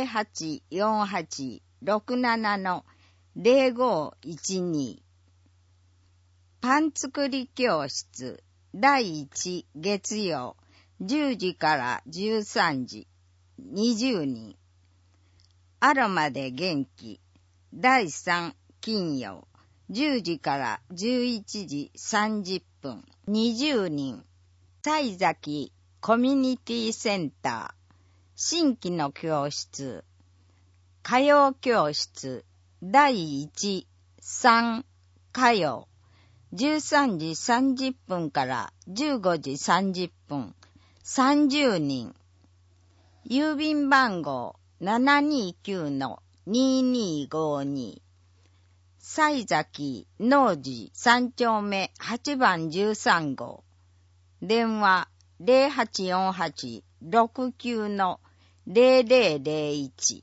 [SPEAKER 2] 0848-67-0512。パン作り教室第1月曜10時から13時20人。アロマで元気第3金曜10時から11時30分。20人。西崎コミュニティセンター新規の教室歌謡教室第1、3歌謡13時30分から15時30分。30人。郵便番号 729-2252 西崎農寺3丁目8番13号。電話 0848-69-0001。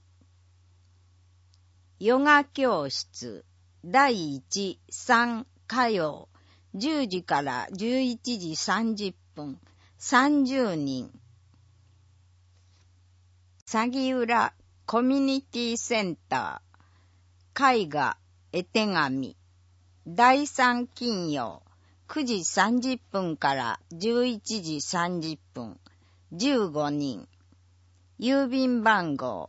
[SPEAKER 2] ヨガ教室第1、3歌謡10時から11時30分。30人。鷺浦コミュニティセンター絵画絵手紙第3金曜9時30分から11時30分。15人。郵便番号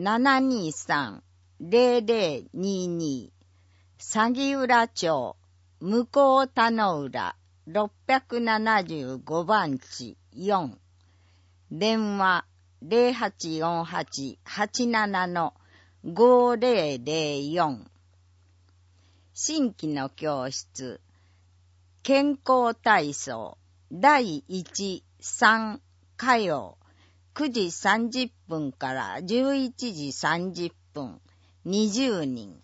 [SPEAKER 2] 723-0022 鷺浦町向こう田の浦675番地4。電話 0848-87-5004。新規の教室健康体操第1、3歌謡9時30分から11時30分。20人。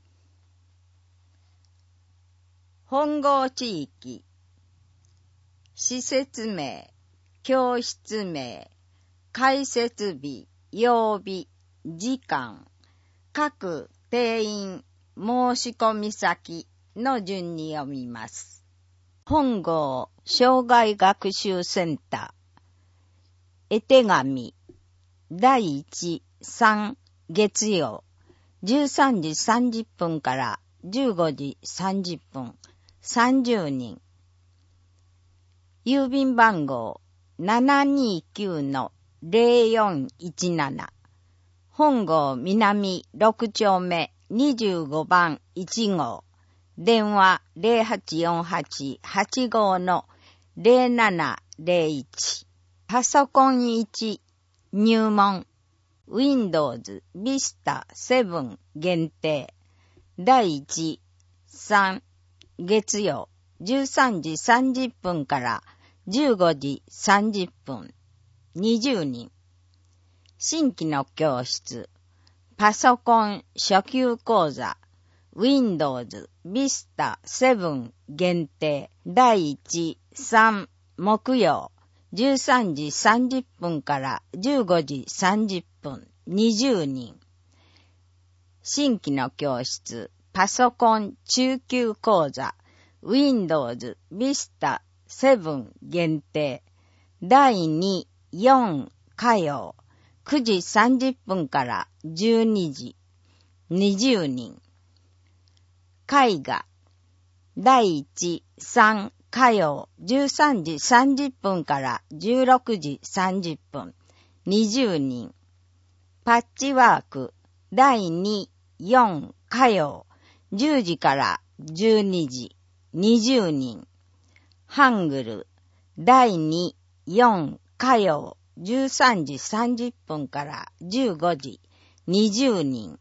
[SPEAKER 2] 本郷地域施設名教室名開設日曜日時間各定員申し込み先の順に読みます。本郷障害学習センター絵手紙第1、3月曜13時30分から15時30分。 30人。郵便番号 729-0417 本郷南6丁目25番1号電話 0848-85-0701 パソコン1入門 Windows Vista 7限定第1、3月曜13時30分から15時30分20人。新規の教室パソコン初級講座 Windows Vista 7限定第1、3木曜13時30分から15時30分20人。新規の教室パソコン中級講座 Windows Vista 7限定第2、4火曜9時30分から12時20人。絵画第1、3火曜13時30分から16時30分20人。パッチワーク第2、4火曜10時から12時20人。ハングル第2、4火曜13時30分から15時20人。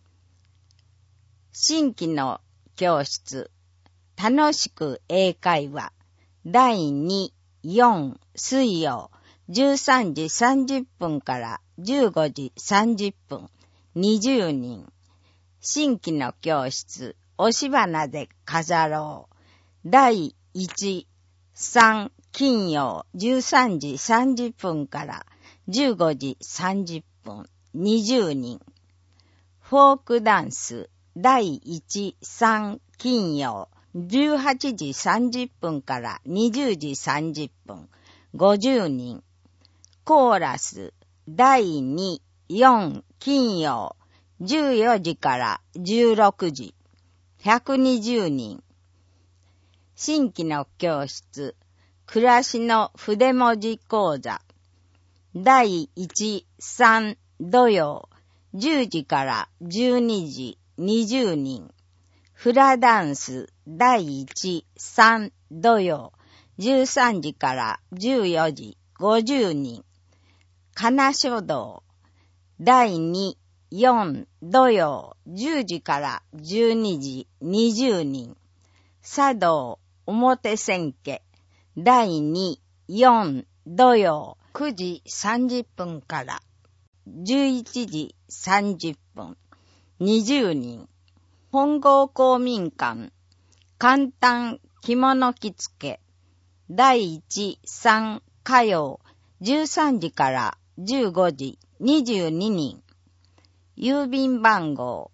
[SPEAKER 2] 新規の教室楽しく英会話第2、4水曜13時30分から15時30分20人。新規の教室押し花で飾ろう第1、3金曜13時30分から15時30分20人。フォークダンス第1、3金曜18時30分から20時30分50人。コーラス第2、4金曜14時から16時120人。新規の教室暮らしの筆文字講座第1、3土曜10時から12時20人。フラダンス第1、3土曜13時から14時50人。金書道第2、4土曜10時から12時20人。茶道表千家第2、4土曜9時30分から11時30分20人。本郷公民館簡単着物着付け第1、3火曜13時から15時22人。郵便番号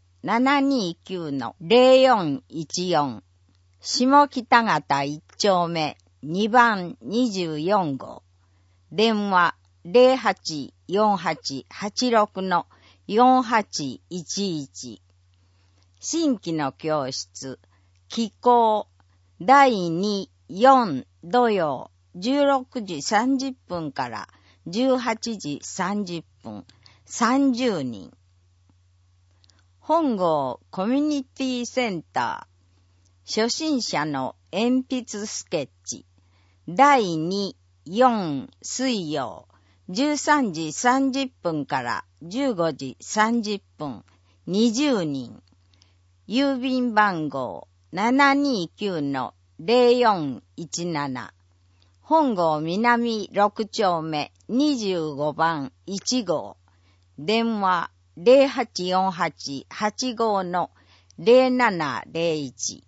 [SPEAKER 2] 729-0414 下北方1丁目2番24号電話 0848-86-4811 新規の教室気候第2、4土曜16時30分から18時30分30人。本郷コミュニティセンター初心者の鉛筆スケッチ第2、4水曜13時30分から15時30分20人。郵便番号 729-0417 本郷南6丁目25番1号電話 0848-85-0701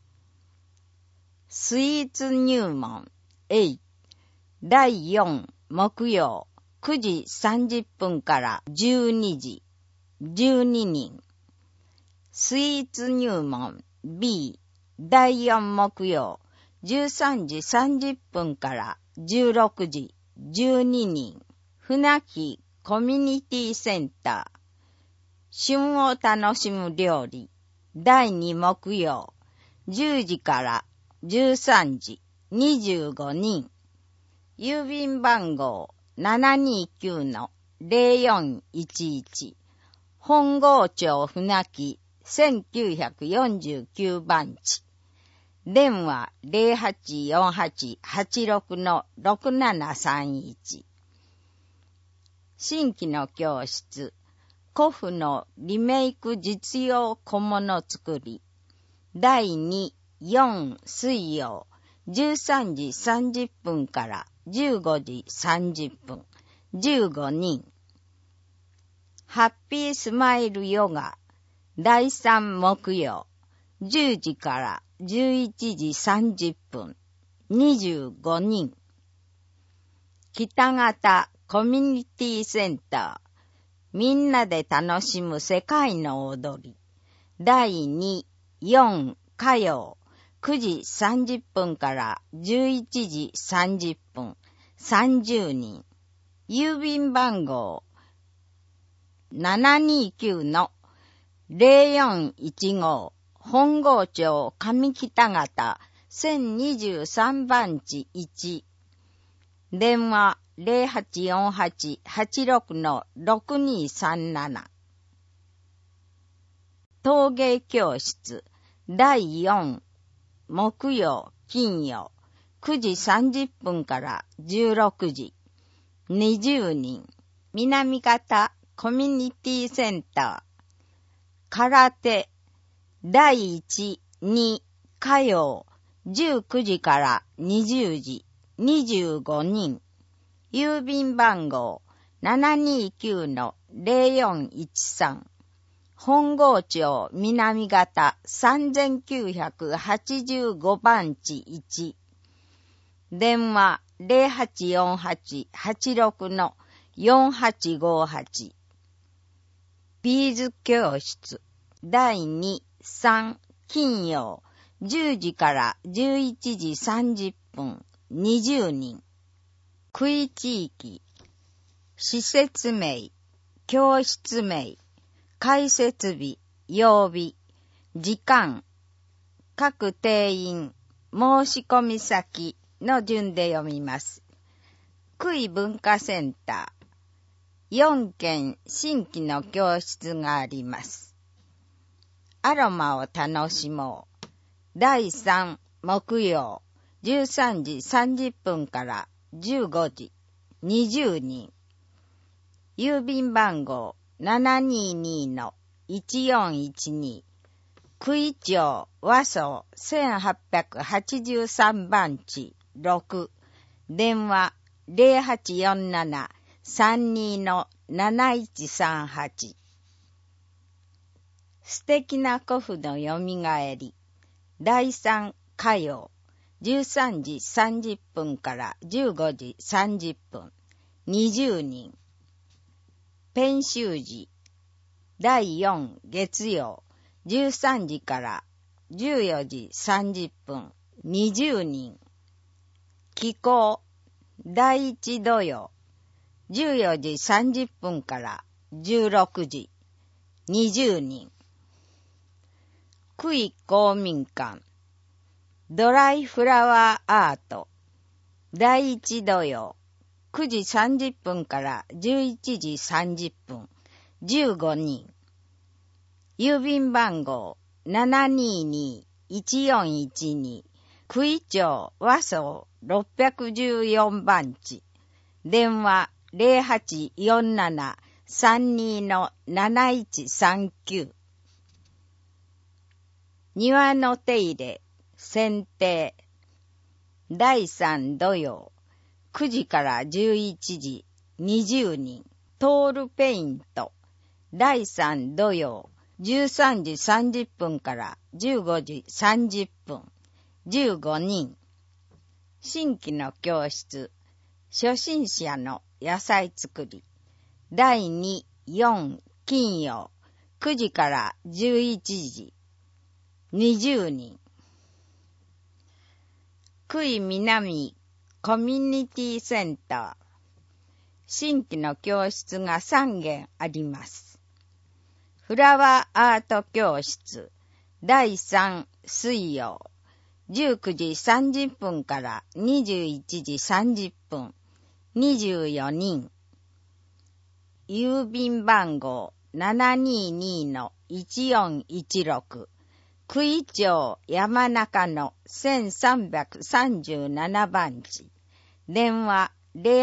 [SPEAKER 2] スイーツ入門 A 第4木曜9時30分から12時12人。スイーツ入門 B 第4木曜13時30分から16時12人。船木コミュニティセンター旬を楽しむ料理第2木曜10時から 13時25人。郵便番号 729-0411 本郷町船木1949番地。電話 0848-86-6731。新規の教室、古布のリメイク実用小物作り。第2、4水曜、13時30分から15時30分、15人。ハッピースマイルヨガ、第3木曜、10時から11時30分、25人。北方コミュニティセンター、みんなで楽しむ世界の踊り。第2、4火曜、9時30分から11時30分、30人。郵便番号 729-0415 本郷町上北方1023番地1。電話 0848-86-6237。陶芸教室第4木曜金曜9時30分から16時20人。南方コミュニティセンター空手第1、2火曜19時から20時25人。郵便番号 729-0413 本郷町南方3985番地1。電話 0848-86-4858。ビーズ教室第2、3金曜10時から11時30分20人。区地域、施設名、教室名、開設日、曜日、時間、各定員、申し込み先の順で読みます。区域文化センター、4軒新規の教室があります。アロマを楽しもう。第3木曜、13時30分から15時20人。郵便番号 722-1412 区域町和荘1883番地6。電話 0847-32-7138。素敵な古布のよみがえり。第3火曜13時30分から15時30分20人。編集時第4月曜13時から14時30分20人。寄稿第1土曜14時30分から16時20人。区域公民館ドライフラワーアート第1土曜9時30分から11時30分15人。郵便番号 722-1412 区域町和荘614番地。電話 0847-32-7139。庭の手入れ剪定第3土曜9時から11時20人。トールペイント第3土曜13時30分から15時30分15人。新規の教室初心者の野菜作り第2、4金曜9時から11時20人。区域南コミュニティセンター新規の教室が3軒あります。フラワーアート教室第3水曜 19時30分から21時30分、24人。郵便番号 722-1416、九井町山中の1337番地。電話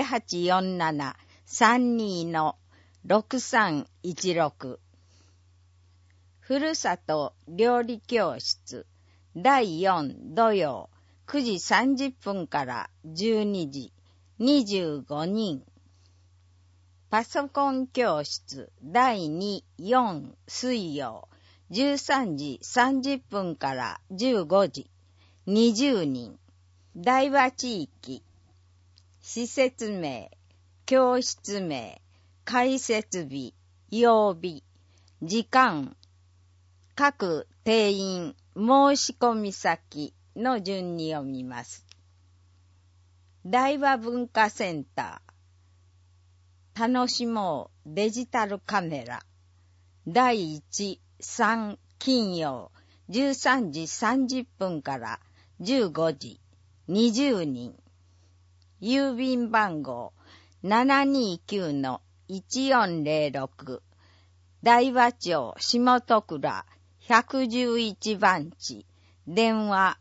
[SPEAKER 2] 0847-32-6316。ふるさと料理教室第4土曜9時30分から12時、25人。パソコン教室第2、4水曜13時30分から15時、20人。大和地域。施設名、教室名、開設日、曜日、時間、各定員、申し込み先の順に読みます。大和文化センター。楽しもうデジタルカメラ。第1、3金曜13時30分から15時、20人。郵便番号 729-1406 大和町下徳倉111番地。電話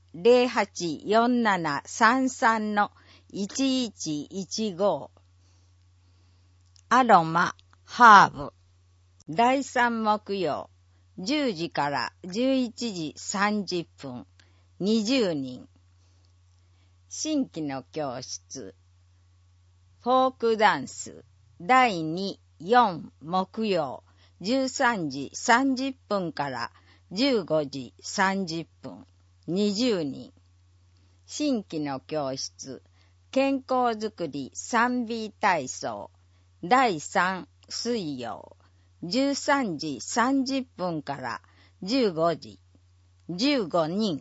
[SPEAKER 2] 084733-1115。アロマ、ハーブ。第3木曜10時から11時30分、20人。新規の教室。フォークダンス。第2、4木曜13時30分から15時30分、20人。新規の教室。健康づくり 3B 体操。第3水曜13時30分から15時、15人。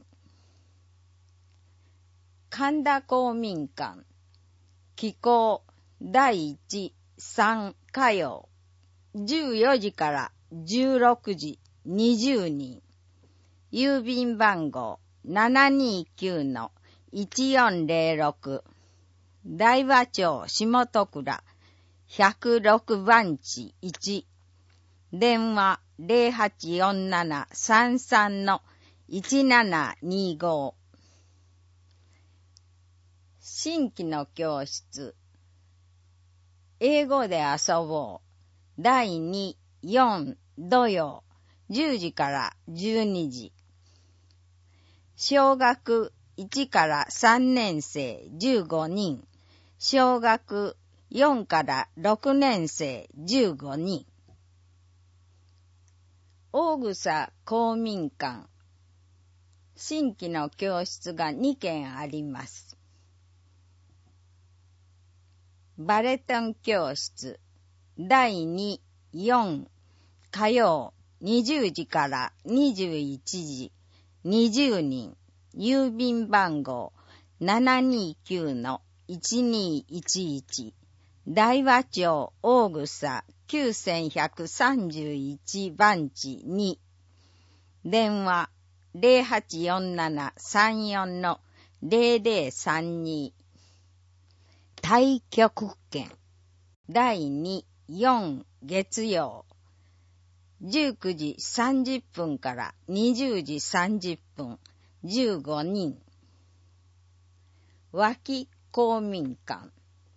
[SPEAKER 2] 神田公民館。気候第1、3火曜14時から16時、20人。郵便番号 729-1406 大和町下徳倉106番地1。電話 0847-33-1725。新規の教室。英語で遊ぼう。第2、4土曜10時から12時。小学1から3年生15人。小学4から6年生15人。大草公民館。新規の教室が2件あります。バレトン教室。第2、4火曜20時から21時、20人。郵便番号 729-1211 大和町大草9131番地2。電話 0847-34-0032。太極拳。第2、4月曜19時30分から20時30分、15人。脇公民館。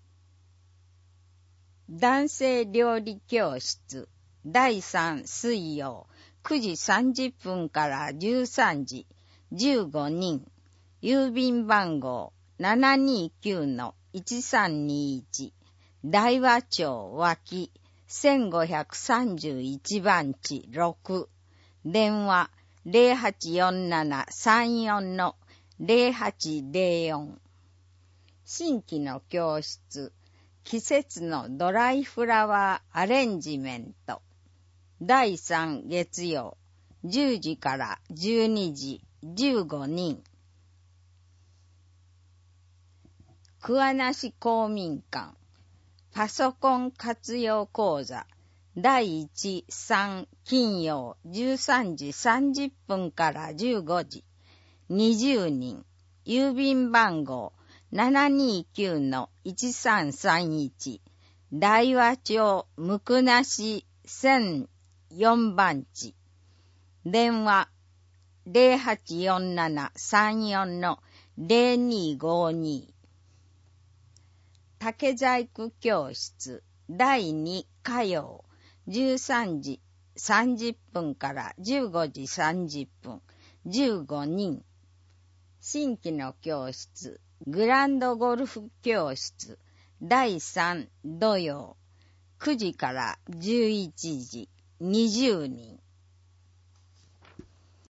[SPEAKER 2] 男性料理教室。第3水曜9時30分から13時、15人。郵便番号 729-1321 大和町脇1531番地6。電話 0847-34-0804。新規の教室。季節のドライフラワーアレンジメント。第3月曜10時から12時、15人。桑名市公民館。パソコン活用講座。第1、3金曜13時30分から15時。20人。 郵便番号 729-1331 大和町むくなし1004番地。電話 0847-34-0252。竹細工教室第2火曜13時30分から15時30分15人。新規の教室グランドゴルフ教室第3土曜9時から11時20人。